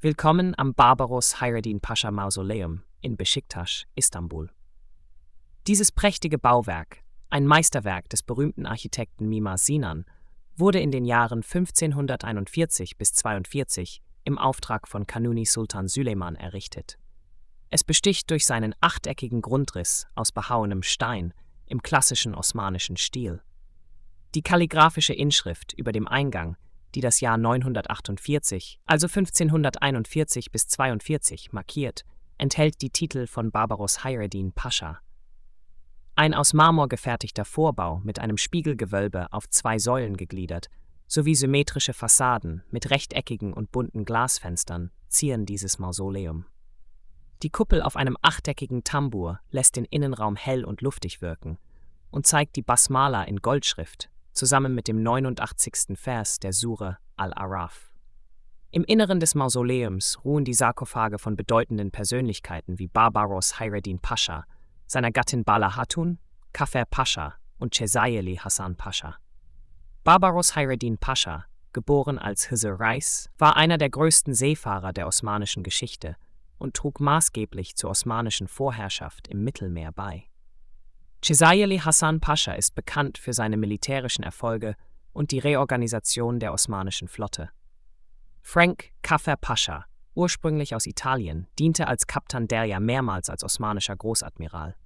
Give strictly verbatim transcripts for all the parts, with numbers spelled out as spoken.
Willkommen am Barbaros Hayreddin Pascha Mausoleum in Beşiktaş, Istanbul. Dieses prächtige Bauwerk, ein Meisterwerk des berühmten Architekten Mimar Sinan, wurde in den Jahren fünfzehnhunderteinundvierzig bis zweiundvierzig im Auftrag von Kanuni Sultan Süleyman errichtet. Es besticht durch seinen achteckigen Grundriss aus behauenem Stein im klassischen osmanischen Stil. Die kalligraphische Inschrift über dem Eingang, die das Jahr neunhundertachtundvierzig, also fünfzehnhunderteinundvierzig bis zweiundvierzig, markiert, enthält die Titel von Barbaros Hayreddin Pascha. Ein aus Marmor gefertigter Vorbau mit einem Spiegelgewölbe auf zwei Säulen gegliedert, sowie symmetrische Fassaden mit rechteckigen und bunten Glasfenstern zieren dieses Mausoleum. Die Kuppel auf einem achteckigen Tambur lässt den Innenraum hell und luftig wirken und zeigt die Basmala in Goldschrift zusammen mit dem neunundachtzigsten Vers der Sure Al-A'raf. Im Inneren des Mausoleums ruhen die Sarkophage von bedeutenden Persönlichkeiten wie Barbaros Hayreddin Pascha, seiner Gattin Bala Hatun, Kafer Pascha und Cezayeli Hasan Pascha. Barbaros Hayreddin Pascha, geboren als Hızır Reis, war einer der größten Seefahrer der osmanischen Geschichte und trug maßgeblich zur osmanischen Vorherrschaft im Mittelmeer bei. Cezayeli Hasan Pascha ist bekannt für seine militärischen Erfolge und die Reorganisation der osmanischen Flotte. Frank Kafer Pascha, ursprünglich aus Italien, diente als Kaptan Derya mehrmals als osmanischer Großadmiral.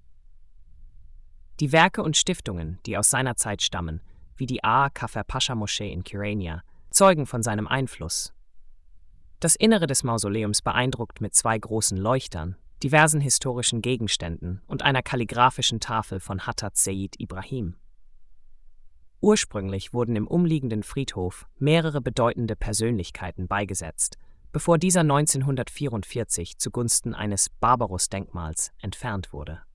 Die Werke und Stiftungen, die aus seiner Zeit stammen, wie die Ağa Kafer Pascha Moschee in Kyrenia, zeugen von seinem Einfluss. Das Innere des Mausoleums beeindruckt mit zwei großen Leuchtern, diversen historischen Gegenständen und einer kalligraphischen Tafel von Hattat Seyyid Ibrahim. Ursprünglich wurden im umliegenden Friedhof mehrere bedeutende Persönlichkeiten beigesetzt, bevor dieser neunzehnhundertvierundvierzig zugunsten eines Barbaros-Denkmals entfernt wurde.